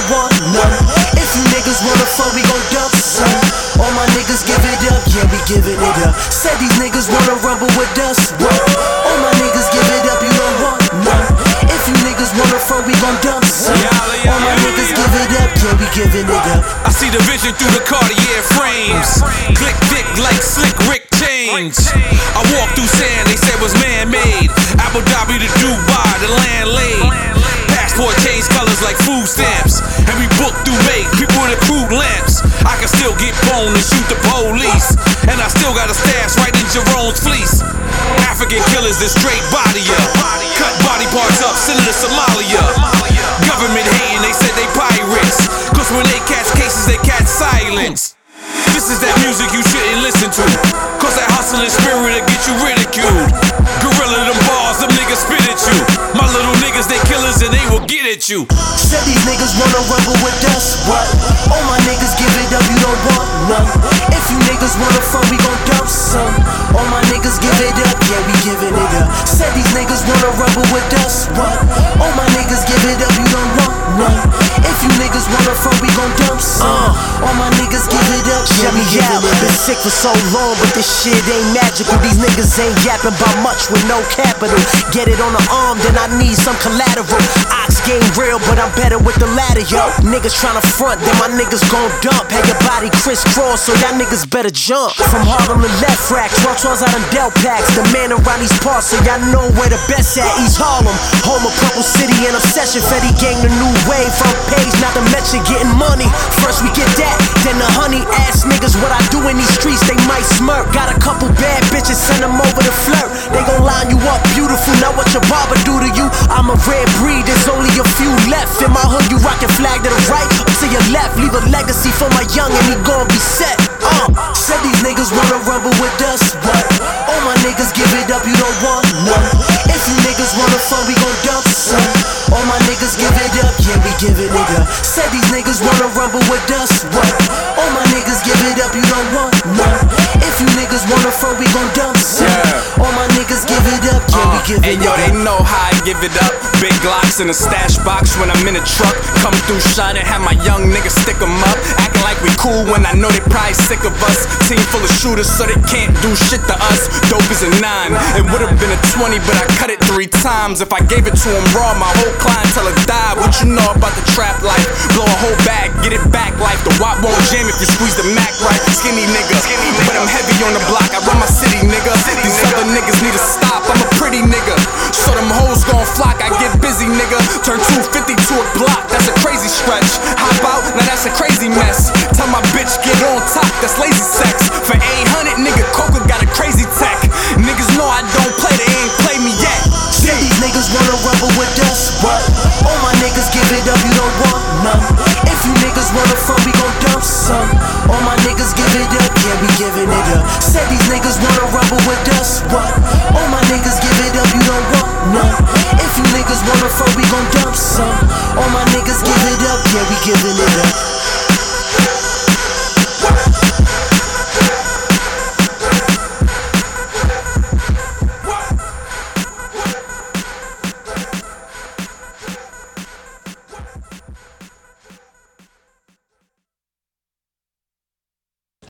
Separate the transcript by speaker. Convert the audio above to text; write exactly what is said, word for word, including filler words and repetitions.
Speaker 1: don't want none. If you niggas wanna fuck, we gon' dump some. All my niggas give it up, yeah, we giving it up. Said these niggas wanna rumble with us, what? All my niggas give it up, you don't want none. If you niggas wanna fuck, we gon' dump some. All my niggas give it up, yeah, we giving it up.
Speaker 2: I see the vision through the Cartier frames. Click thick like Slick Rick chains. I walk through sand they said was man-made. Abu Dhabi to Dubai, the land laid. Passport change colors like food stamps. And we book through make people with crude lamps. I can still get boned and shoot the police. And I still got a stash right in Jerome's fleece. African killers that straight body up. Cut body parts up, send it to Somalia. Government hating, they said they pirates. Cause when they catch cases, they catch silence. This is that music you shouldn't listen to. Cause that hustling spirit will get you ridiculed. Gorilla them bars, them niggas spit at you. My little niggas, they killers and they will get at you.
Speaker 1: Said these niggas wanna rumble with us, what? All my niggas give it up, you don't want none. If you niggas wanna fun, we gon' dump some. All my niggas give it up, yeah, we giving it up. Said these niggas wanna rumble with us, what? All my niggas give it up, you don't want none. If you niggas wanna fun, we gon' dump some. All my niggas give it up, yeah, we giving it up.
Speaker 3: Been sick for so long, but this shit ain't magical. These niggas ain't yapping about much with no capital. Get it on the arm, then I need some collateral. Ox game real, but I'm better with the latter, yo. Niggas tryna front, then my niggas gon' dump. Have your body crisscross, so y'all niggas better jump. From Harlem to left rack, twelve twelves out in Del Packs. The man around these parts, so y'all know where the best at. East Harlem, home of Purple City and Obsession. Fetty gang, the new wave, front page, not to mention getting money. First we get that, then the honey ass niggas. What I do in these streets, they might smirk. Got a couple bad bitches, send them over to flirt. They gon' line you up beautiful, now what your barber do to you? I'm a rare breed, there's only a few left. In my hood, you rockin' flag to the right, up to your left. Leave a legacy for my young and he gon' be set. Uh.
Speaker 1: Said these niggas wanna rumble with us, what? All my niggas give it up, you don't want none. If you niggas wanna fun, we gon' dump some. All my niggas give it up, yeah, we giving it up. Said these niggas wanna rumble with us, what? All my niggas give it up, you don't want none. If you niggas wanna fun, we gon' dump some. All my niggas give it up, yeah, we give it
Speaker 4: Hey yo,
Speaker 1: up.
Speaker 4: they know how I give it up. Big Glocks in a stash box when I'm in a truck. Come through shining, have my young niggas stick 'em up. Acting like we cool when I know they probably sick of us. Team full of shooters so they can't do shit to us. Dope is a nine, it would've been a twenty, but I cut it three times. If I gave it to him raw, my whole clientele would die. What you know about the trap life? Blow a whole bag, get it back life. The wop won't jam if you squeeze the Mac right. Skinny nigga, but I'm heavy on the block. I run my city, nigga. These other niggas need to stop. I'm a pretty nigga, so them hoes gon' flock. I get busy, nigga. Turn two fifty to a block. That's a crazy stretch. Hop out, now that's a crazy mess. Tell my bitch get on top. That's lazy sex. For eight hundred, nigga, Coca got a crazy tech. Niggas know I don't play. They ain't play me yet.
Speaker 1: Say these niggas wanna rumble with us, what? All my niggas give it up, you don't want none. If you niggas wanna fun, we gon' dump some. All my niggas give it up, yeah, we giving it up. Say these niggas wanna rumble with us, what? All my niggas give it up, you don't want none. If you niggas wanna fun, we gon' dump some. All my niggas give it up, yeah, we giving it up.